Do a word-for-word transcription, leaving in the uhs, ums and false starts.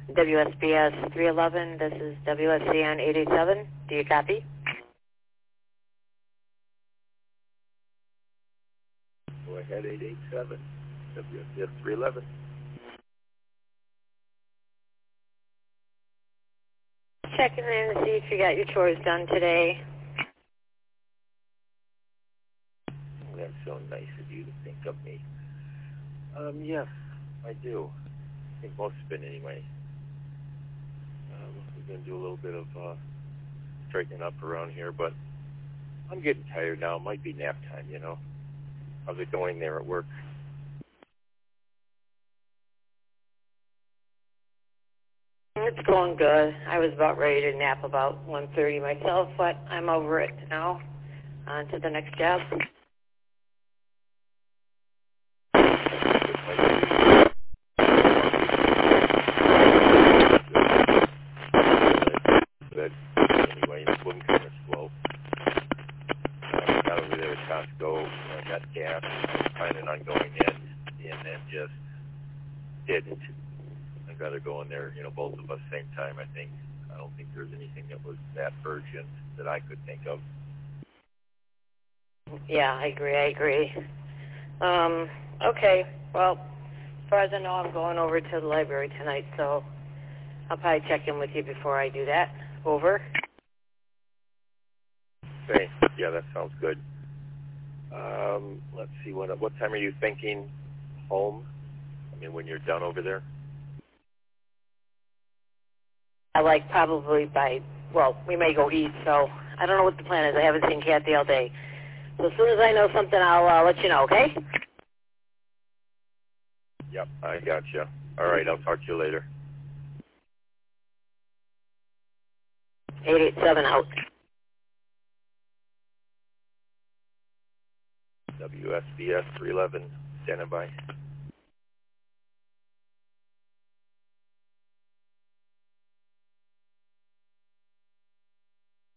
W S B S three eleven, this is W S C N eight eight seven. Do you copy? Go ahead, eight eight seven, W S B S three eleven. Checking in to see if you got your chores done today. That's so nice of you to think of me. Um, yes, I do. I think most of it anyway. Um, we're going to do a little bit of uh, straightening up around here, but I'm getting tired now. It might be nap time, you know. How's it going there at work? It's going good. I was about ready to nap about one thirty myself, but I'm over it now. On to the next job. Good. Anyway, it's moving kind of slow. I got over there at Costco. I got gas. I was planning on going in, and then just didn't. I'd rather go in there, you know, both of us same time, I think. I don't think there's anything that was that urgent that I could think of. Yeah, I agree, I agree. Um, okay, well, as far as I know, I'm going over to the library tonight, so I'll probably check in with you before I do that. Over. Okay, yeah, that sounds good. Um, let's see, what what time are you thinking home? I mean, when you're done over there? I like probably by, well, we may go eat, so I don't know what the plan is. I haven't seen Kathy all day. So as soon as I know something, I'll uh, let you know, okay? Yep, I got you. All right, I'll talk to you later. eight eight seven out. W S B S three eleven, standing by.